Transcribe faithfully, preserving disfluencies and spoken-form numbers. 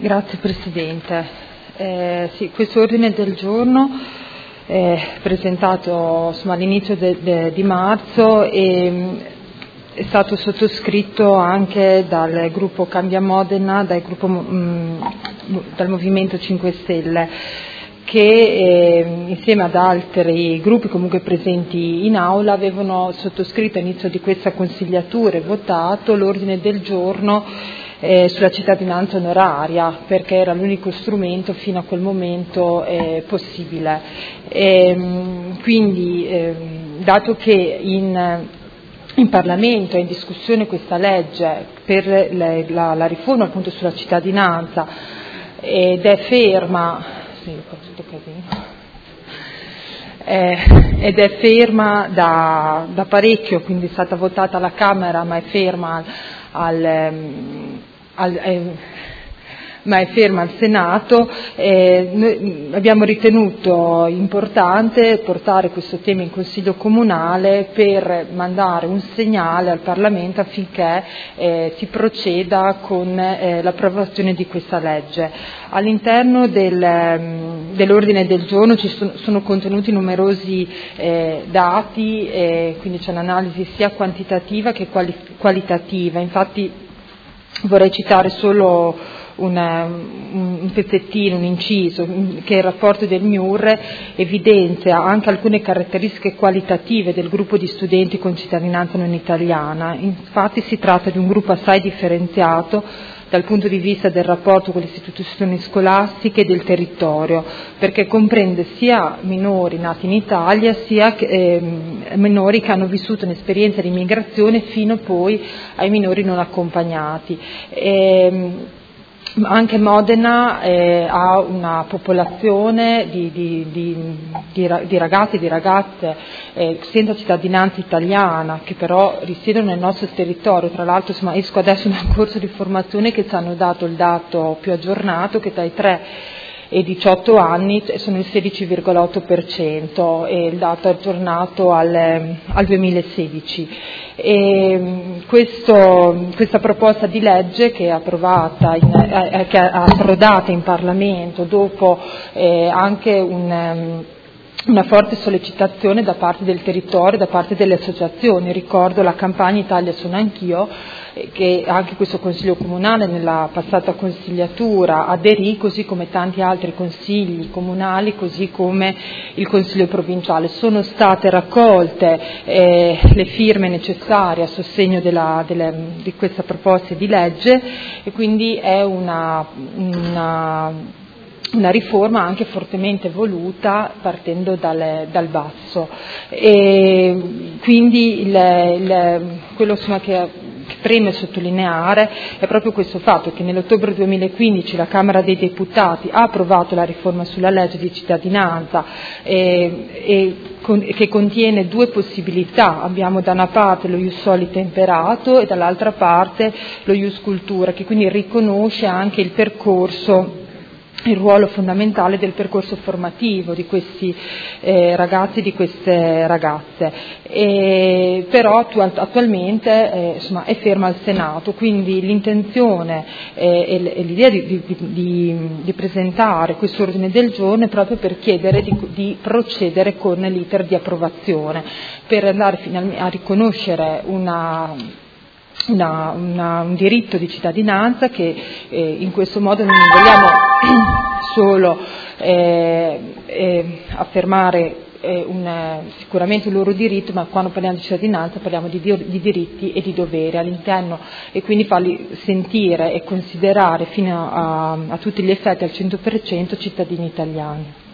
Grazie Presidente. Eh, sì, questo ordine del giorno è presentato insomma, all'inizio de, de, di marzo e è stato sottoscritto anche dal gruppo Cambia Modena, dal, gruppo, mh, dal Movimento cinque Stelle, che eh, insieme ad altri gruppi comunque presenti in aula avevano sottoscritto all'inizio di questa consigliatura e votato l'ordine del giorno Eh, sulla cittadinanza onoraria, perché era l'unico strumento fino a quel momento eh, possibile. E, quindi, eh, dato che in, in Parlamento è in discussione questa legge per le, la, la riforma appunto sulla cittadinanza ed è ferma, sì, tutto casino. Eh, ed è ferma da, da parecchio, quindi è stata votata alla Camera ma è ferma al, al Al, eh, ma è ferma al Senato. Eh, noi abbiamo ritenuto importante portare questo tema in Consiglio Comunale per mandare un segnale al Parlamento affinché eh, si proceda con eh, l'approvazione di questa legge. All'interno del, dell'ordine del giorno ci sono, sono contenuti numerosi eh, dati, eh, quindi c'è un'analisi sia quantitativa che quali, qualitativa. Infatti vorrei citare solo una, un pezzettino, un inciso, che il rapporto del M I U R evidenzia anche alcune caratteristiche qualitative del gruppo di studenti con cittadinanza non italiana. Infatti si tratta di un gruppo assai differenziato dal punto di vista del rapporto con le istituzioni scolastiche e del territorio, perché comprende sia minori nati in Italia sia eh, minori che hanno vissuto un'esperienza di immigrazione fino poi ai minori non accompagnati. E, anche Modena eh, ha una popolazione di, di, di, di, di ragazzi e di ragazze eh, senza cittadinanza italiana che però risiedono nel nostro territorio. Tra l'altro insomma, esco adesso da un corso di formazione che ci hanno dato il dato più aggiornato che tra i tre e i diciotto anni sono il sedici virgola otto per cento e il dato aggiornato al, al duemilasedici. E questo, questa proposta di legge che è approvata, in, eh, che è approdata in Parlamento dopo eh, anche un, um, una forte sollecitazione da parte del territorio, da parte delle associazioni. Ricordo la campagna Italia sono anch'io, che anche questo Consiglio Comunale nella passata consigliatura aderì, così come tanti altri consigli comunali, così come il Consiglio Provinciale. Sono state raccolte eh, le firme necessarie a sostegno della, delle, di questa proposta di legge e quindi è una, una una riforma anche fortemente voluta partendo dal, dal basso. E quindi il, il, quello insomma, che che preme sottolineare è proprio questo fatto che nell'ottobre duemilaquindici la Camera dei Deputati ha approvato la riforma sulla legge di cittadinanza e, e con, che contiene due possibilità. Abbiamo da una parte lo ius soli temperato e dall'altra parte lo ius cultura, che quindi riconosce anche il percorso, il ruolo fondamentale del percorso formativo di questi eh, ragazzi e di queste ragazze, e, però attu- attualmente eh, insomma, è ferma al Senato, quindi l'intenzione eh, e, e l'idea di, di, di, di presentare questo ordine del giorno è proprio per chiedere di, di procedere con l'iter di approvazione, per andare finalmente a riconoscere una Una, una, un diritto di cittadinanza che eh, in questo modo non vogliamo solo eh, eh, affermare eh, un, sicuramente un loro diritto, ma quando parliamo di cittadinanza parliamo di, di diritti e di doveri all'interno e quindi farli sentire e considerare fino a, a tutti gli effetti al cento per cento cittadini italiani.